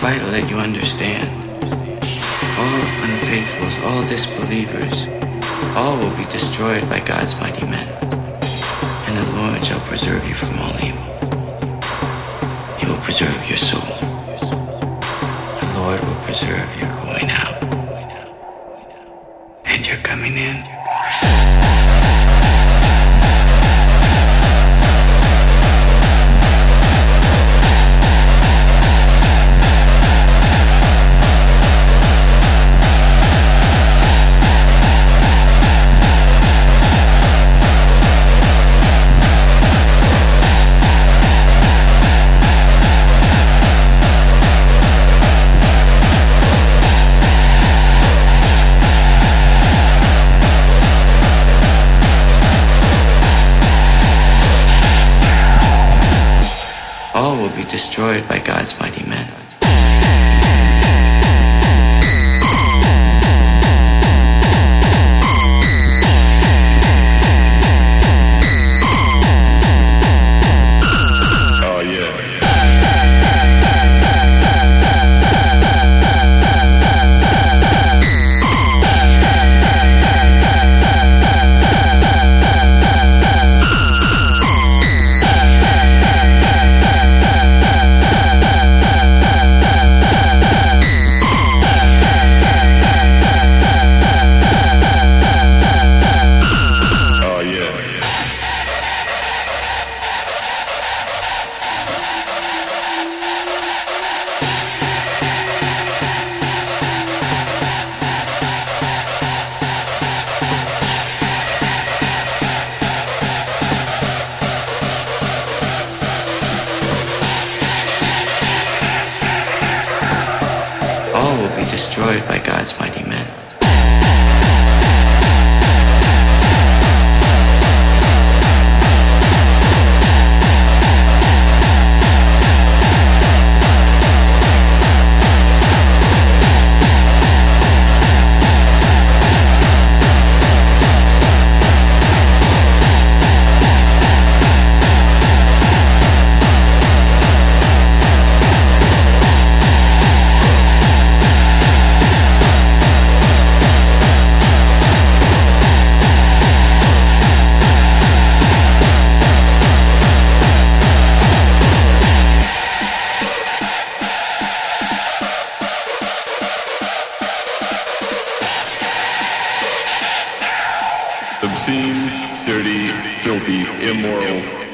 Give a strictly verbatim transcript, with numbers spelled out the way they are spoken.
vital that you understand. All unfaithfuls, all disbelievers, all will be destroyed by God's mighty men, and the Lord shall preserve you from all evil. He will preserve your soul. The Lord will preserve your going out and your coming in. All will be destroyed by God's mighty men. Oh yeah. All will be destroyed by God's mighty men. Obscene, dirty, filthy, immoral,